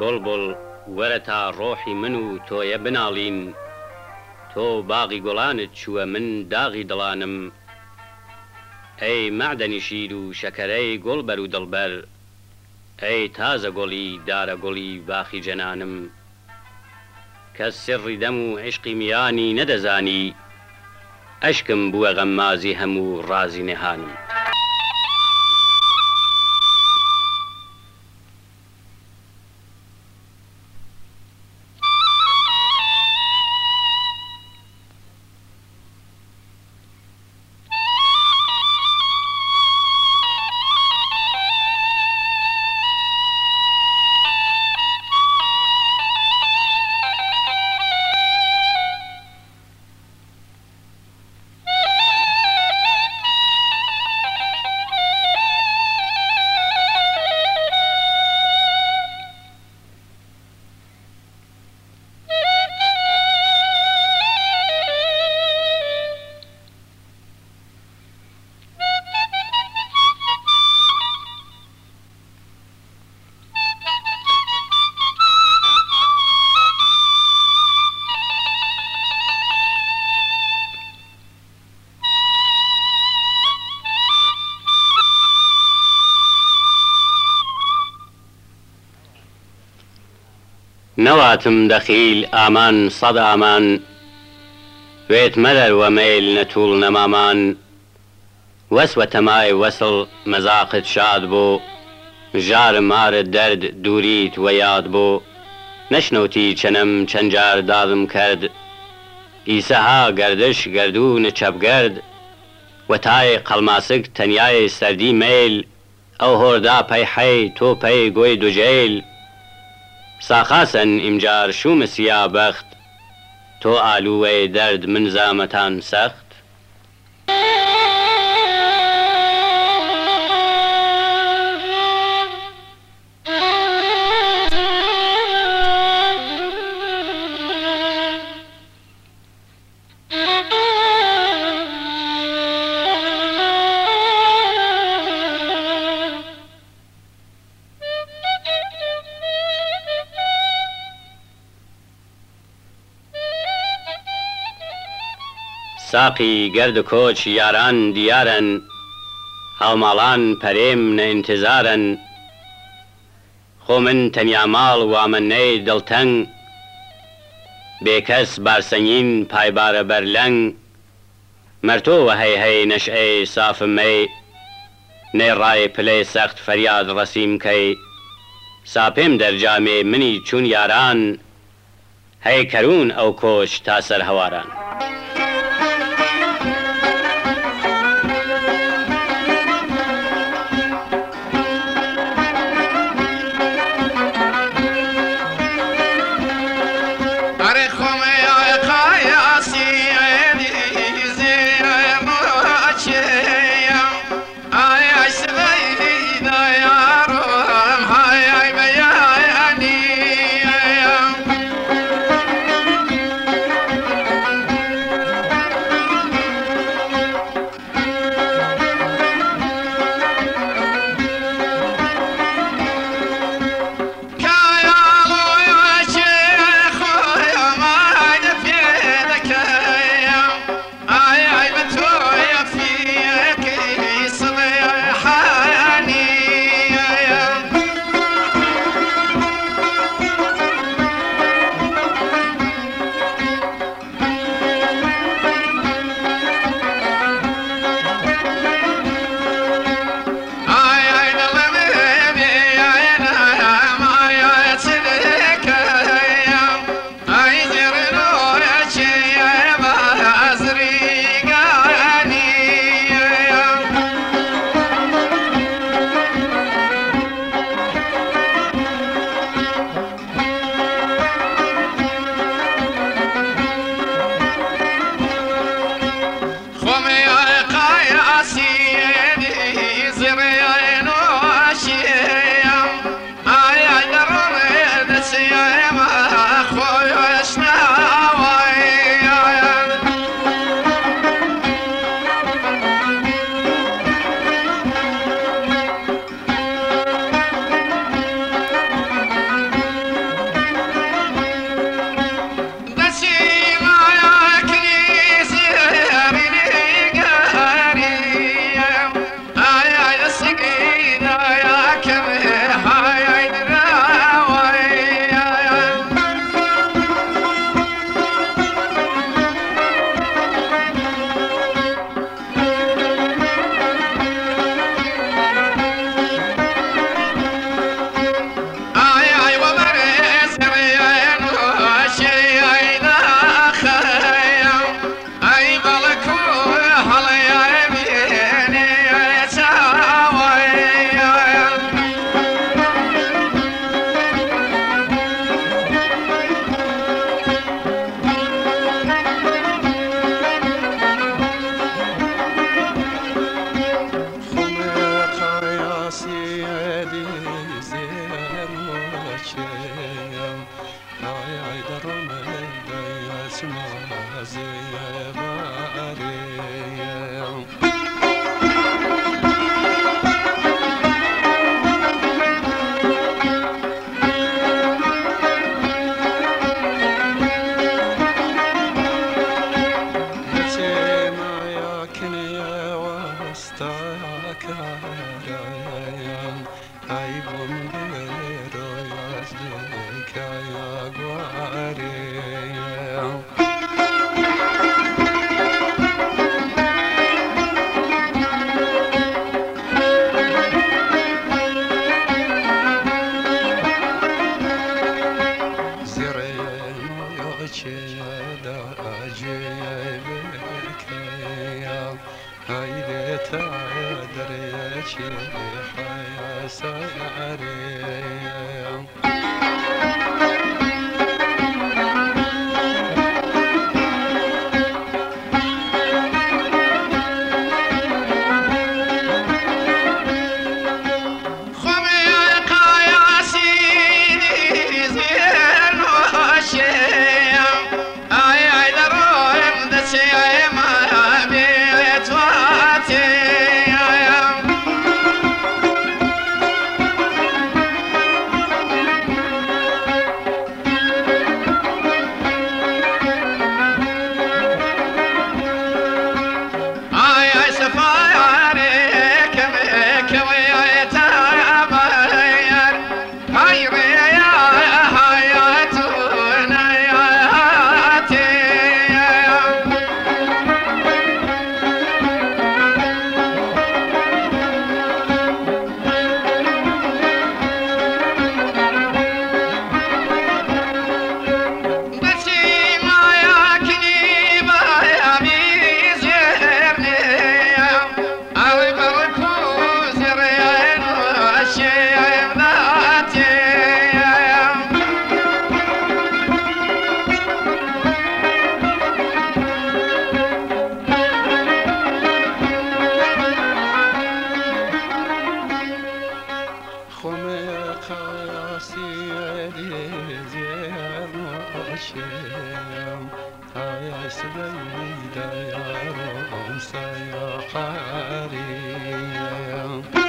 گڵبڵ وەرە تا ڕۆحی من و تۆیە بناڵین، تۆ باغی گوڵانت چووە من داغی دڵانم، ئەی مەعدەنی شیر و شەکەرەی گوڵبەر و دڵبەر، ئەی تازە گوڵی دارە گوڵی باخی جەنانم، کەس سڕی دەم و عیشقی میانی نەدەزانی، ئەشکم بووە غەمازی هەموو ڕازی نێهانم. نەواتم دەخیل ئامان سەد ئامان، وێت مەدەر وەمەیل نەتوڵ نەمامان، وەسوە تەمای وەسڵ مەزاقت شاد بۆ، ژارم مارت دەرد دووریت وە یاد بۆ، نەشنەوتی چەنەم چەند جار دادم کرد، ئیسەها گەردش گەردوونە چەپگەرد، وەتای قەڵماسک تەنیای سەردی مەیل، ئەو هۆردا پەی حەی تۆ پەی گۆی دوجێل، ساخاسن ئیمجار شومە سیا بەخت، تۆ ئالووەی دەرد من زامەتان سەخت. ساقی گەرد کۆچ یاران دیارن، هەڵماڵان پەرێم نە ئینتزارن، خۆ من تەنیا ماڵ وامەنەی دڵتەنگ، بێکەس بارسەنگین پایبارە بەرلەنگ، مەرتۆوە هەی هەی نەشئەی سافم مەی، نەیڕای پلەی سەخت فەریاد ڕەسیم کەی، ساپێم دەرجامێ منی چوون یاران، هەی کەروون ئەو کۆچ تا سەر هەواران. سيحاري